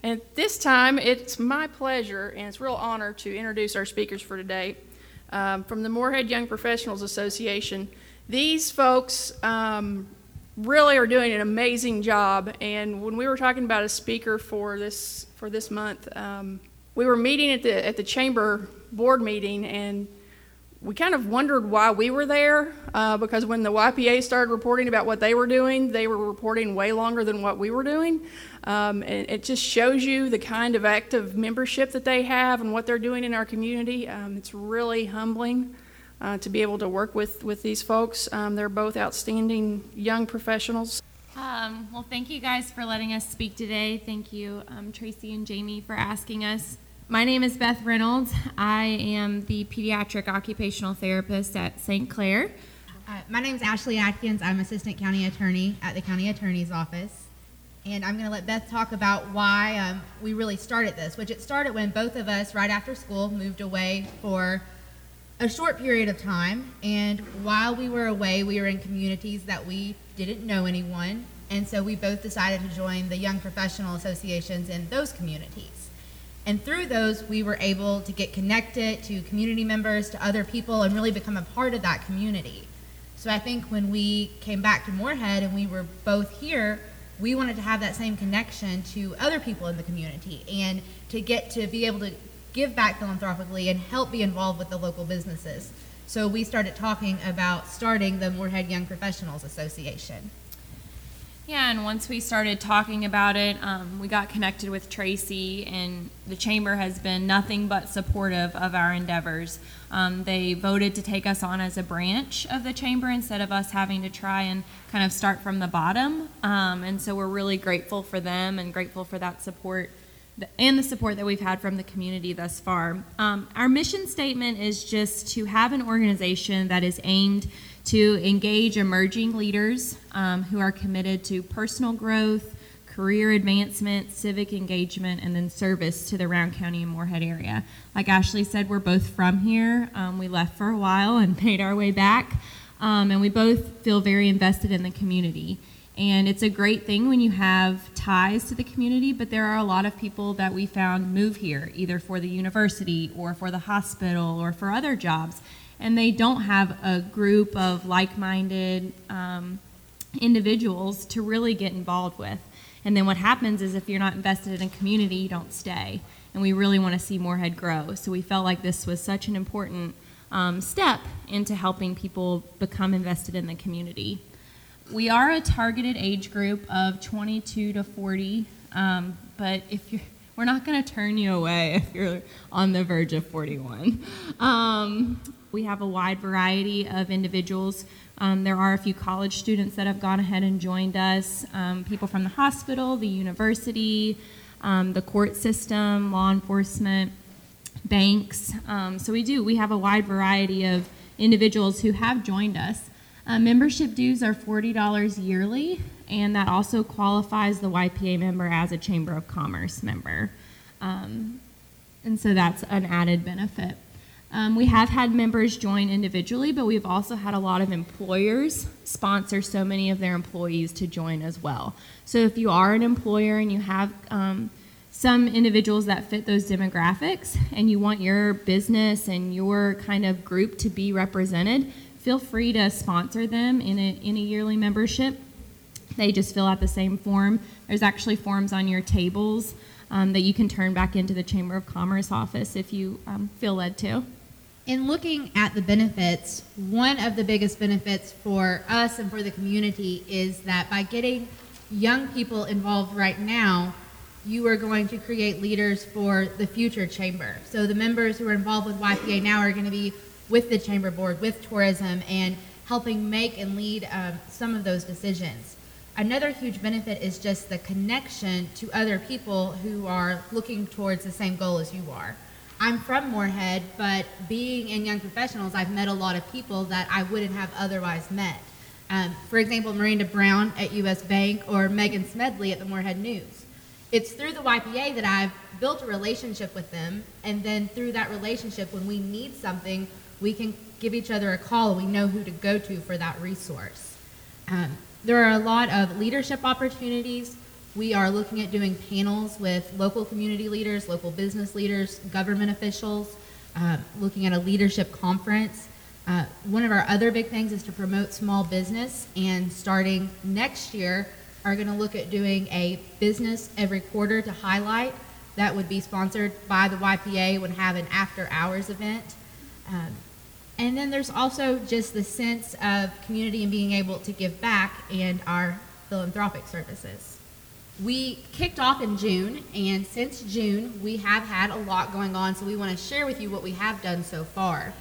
And this time, it's my pleasure and it's a real honor to introduce our speakers for today. From the Morehead Young Professionals Association, these folks really are doing an amazing job. And when we were talking about a speaker for this month, we were meeting at the chamber board meeting, and we kind of wondered why we were there, because when the YPA started reporting about what they were doing, they were reporting way longer than what we were doing. And it just shows you the kind of active membership that they have and what they're doing in our community. It's really humbling to be able to work with these folks. They're both outstanding young professionals. Well, thank you guys for letting us speak today. Thank you, Tracy and Jamie, for asking us. My name is Beth Reynolds. I am the pediatric occupational therapist at St. Clair. My name is Ashley Atkins. I'm assistant county attorney at the county attorney's office. And I'm going to let Beth talk about why we really started this, which it started when both of us, right after school, moved away for a short period of time. And while we were away, we were in communities that we didn't know anyone. And so we both decided to join the young professional associations in those communities. And through those, we were able to get connected to community members, to other people, and really become a part of that community. So I think when we came back to Morehead and we were both here, we wanted to have that same connection to other people in the community and to get to be able to give back philanthropically and help be involved with the local businesses. So we started talking about starting the Morehead Young Professionals Association. Yeah, and once we started talking about it, we got connected with Tracy, and the chamber has been nothing but supportive of our endeavors. They voted to take us on as a branch of the chamber instead of us having to try and kind of start from the bottom. And so we're really grateful for them and grateful for that support and the support that we've had from the community thus far. Our mission statement is just to have an organization that is aimed to engage emerging leaders who are committed to personal growth, career advancement, civic engagement, and then service to the Round County and Morehead area. Like Ashley said, we're both from here. We left for a while and made our way back, and we both feel very invested in the community. And it's a great thing when you have ties to the community, but there are a lot of people that we found move here, either for the university or for the hospital or for other jobs, and they don't have a group of like-minded individuals to really get involved with. And then what happens is if you're not invested in a community, you don't stay. And we really want to see Morehead grow. So we felt like this was such an important step into helping people become invested in the community. We are a targeted age group of 22 to 40, but we're not going to turn you away if you're on the verge of 41. We have a wide variety of individuals. There are a few college students that have gone ahead and joined us, people from the hospital, the university, the court system, law enforcement, banks. So we have a wide variety of individuals who have joined us. Membership dues are $40 yearly, and that also qualifies the YPA member as a Chamber of Commerce member. And so that's an added benefit. We have had members join individually, but we've also had a lot of employers sponsor so many of their employees to join as well. So if you are an employer and you have some individuals that fit those demographics and you want your business and your kind of group to be represented, feel free to sponsor them in a yearly membership. They just fill out the same form. There's actually forms on your tables that you can turn back into the Chamber of Commerce office if you feel led to. In looking at the benefits, one of the biggest benefits for us and for the community is that by getting young people involved right now, you are going to create leaders for the future chamber. So the members who are involved with YPA now are going to be with the chamber board, with tourism, and helping make and lead some of those decisions. Another huge benefit is just the connection to other people who are looking towards the same goal as you are. I'm from Morehead, but being in Young Professionals, I've met a lot of people that I wouldn't have otherwise met. For example, Miranda Brown at U.S. Bank or Megan Smedley at the Morehead News. It's through the YPA that I've built a relationship with them, and then through that relationship, when we need something, we can give each other a call. We know who to go to for that resource. There are a lot of leadership opportunities We are looking at doing panels with local community leaders, local business leaders, government officials, looking at a leadership conference. One of our other big things is to promote small business, and starting next year, are going to look at doing a business every quarter to highlight. That would be sponsored by the YPA, would have an after-hours event. And then there's also just the sense of community and being able to give back and our philanthropic services. We kicked off in June, and since June, we have had a lot going on, so we want to share with you what we have done so far.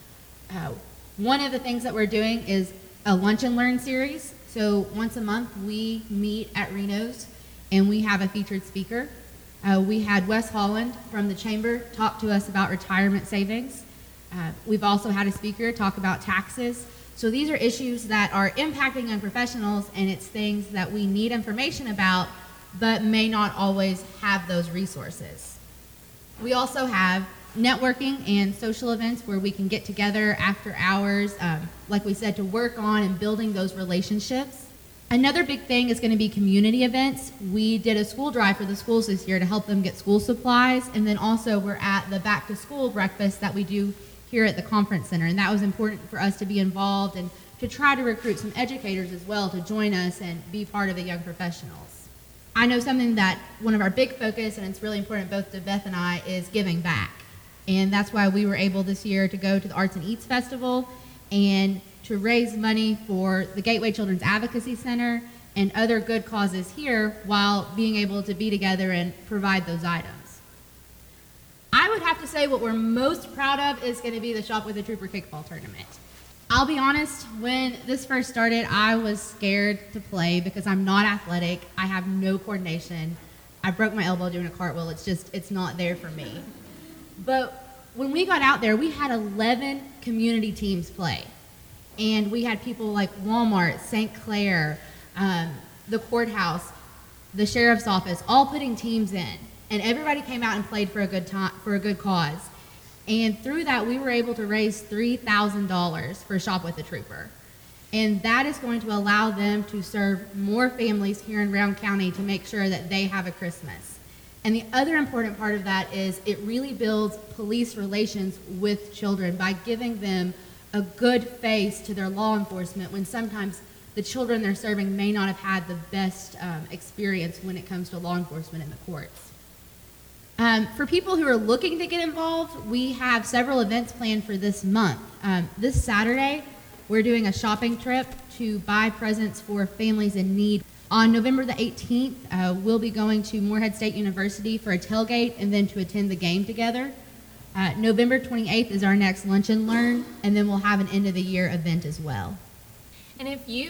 One of the things that we're doing is a Lunch and Learn series. So once a month, we meet at Reno's, and we have a featured speaker. We had Wes Holland from the Chamber talk to us about retirement savings. We've also had a speaker talk about taxes. So these are issues that are impacting young professionals, and it's things that we need information about, but may not always have those resources. We also have networking and social events where we can get together after hours, like we said, to work on and building those relationships. Another big thing is going to be community events. We did a school drive for the schools this year to help them get school supplies, and then also we're at the back to school breakfast that we do here at the conference center, and that was important for us to be involved and to try to recruit some educators as well to join us and be part of the young professionals. I know something that one of our big focus, and it's really important both to Beth and I, is giving back. And that's why we were able this year to go to the Arts and Eats Festival and to raise money for the Gateway Children's Advocacy Center and other good causes here while being able to be together and provide those items. I would have to say what we're most proud of is going to be the Shop with a Trooper kickball tournament. I'll be honest, when this first started, I was scared to play because I'm not athletic. I have no coordination. I broke my elbow doing a cartwheel. It's not there for me. But when we got out there, we had 11 community teams play. And we had people like Walmart, St. Clair, the courthouse, the sheriff's office, all putting teams in. And everybody came out and played for a good cause. And through that, we were able to raise $3,000 for Shop with a Trooper. And that is going to allow them to serve more families here in Round County to make sure that they have a Christmas. And the other important part of that is it really builds police relations with children by giving them a good face to their law enforcement when sometimes the children they're serving may not have had the best experience when it comes to law enforcement in the courts. For people who are looking to get involved, we have several events planned for this month. This Saturday, we're doing a shopping trip to buy presents for families in need. On November the 18th, we'll be going to Morehead State University for a tailgate and then to attend the game together. November 28th is our next Lunch and Learn, and then we'll have an end-of-the-year event as well. And if you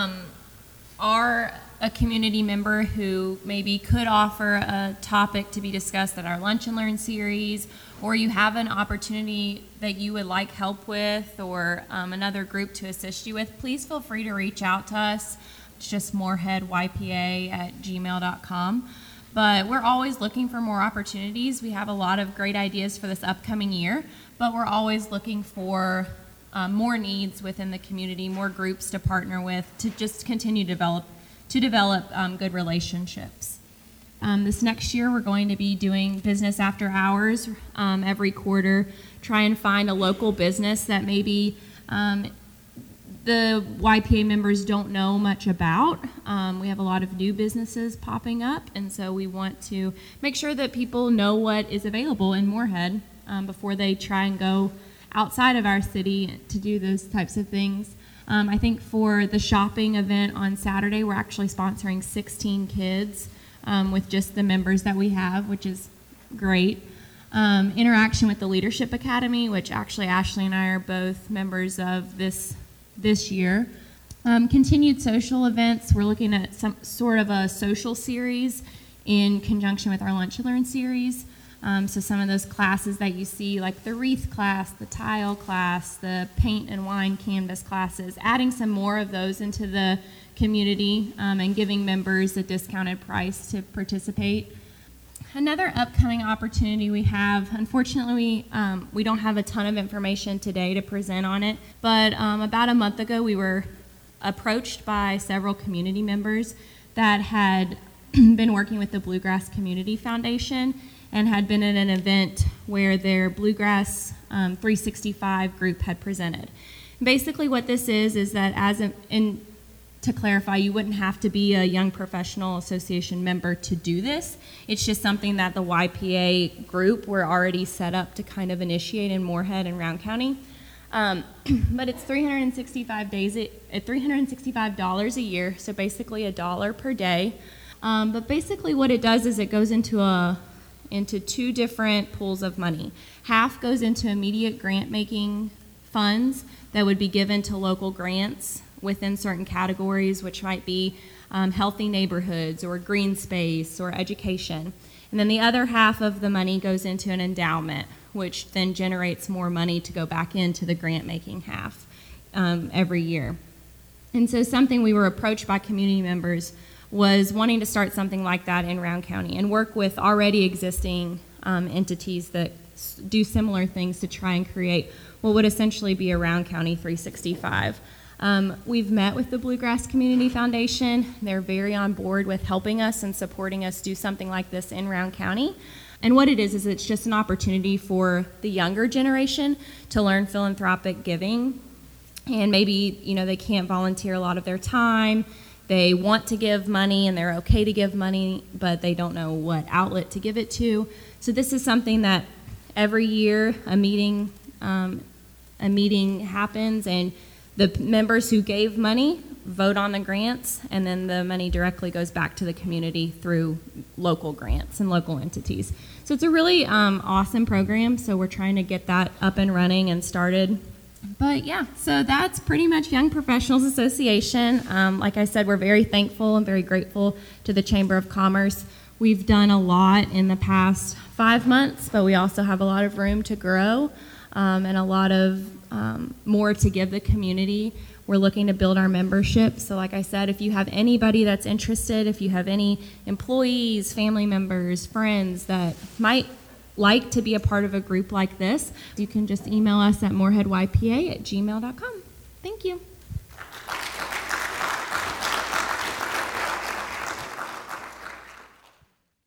are a community member who maybe could offer a topic to be discussed at our Lunch and Learn series, or you have an opportunity that you would like help with, or another group to assist you with, please feel free to reach out to us. It's just moreheadypa@gmail.com. But we're always looking for more opportunities. We have a lot of great ideas for this upcoming year, but we're always looking for more needs within the community, more groups to partner with to just continue to develop good relationships. This next year, we're going to be doing business after hours every quarter, try and find a local business that maybe the YPA members don't know much about. We have a lot of new businesses popping up, and so we want to make sure that people know what is available in Morehead before they try and go outside of our city to do those types of things. I think for the shopping event on Saturday, we're actually sponsoring 16 kids with just the members that we have, which is great. Interaction with the Leadership Academy, which actually Ashley and I are both members of this year. Continued social events. We're looking at some sort of a social series in conjunction with our Lunch and Learn series. So some of those classes that you see, like the wreath class, the tile class, the paint and wine canvas classes, adding some more of those into the community and giving members a discounted price to participate. Another upcoming opportunity we have, unfortunately, we don't have a ton of information today to present on it, but about a month ago we were approached by several community members that had been working with the Bluegrass Community Foundation and had been at an event where their Bluegrass 365 group had presented. Basically what this is that to clarify, you wouldn't have to be a Young Professional Association member to do this. It's just something that the YPA group were already set up to kind of initiate in Moorhead and Round County. But it's 365 days at $365 a year, so basically $1 per day. But basically what it does is it goes into two different pools of money. Half goes into immediate grant-making funds that would be given to local grants within certain categories, which might be healthy neighborhoods or green space or education. And then the other half of the money goes into an endowment, which then generates more money to go back into the grant-making half every year. And so something we were approached by community members was wanting to start something like that in Round County and work with already existing entities that do similar things to try and create what would essentially be a Round County 365. We've met with the Bluegrass Community Foundation. They're very on board with helping us and supporting us do something like this in Round County. And what it is it's just an opportunity for the younger generation to learn philanthropic giving. And maybe, they can't volunteer a lot of their time. They want to give money and they're okay to give money, but they don't know what outlet to give it to. So this is something that every year a meeting happens, and the members who gave money vote on the grants, and then the money directly goes back to the community through local grants and local entities. So it's a really awesome program, so we're trying to get that up and running and started. But yeah, so that's pretty much Young Professionals Association. Like I said, we're very thankful and very grateful to the Chamber of Commerce. We've done a lot in the past 5 months, but we also have a lot of room to grow and a lot of more to give the community. We're looking to build our membership. So like I said, if you have anybody that's interested, if you have any employees, family members, friends that might like to be a part of a group like this, you can just email us at moorheadypa@gmail.com. Thank you.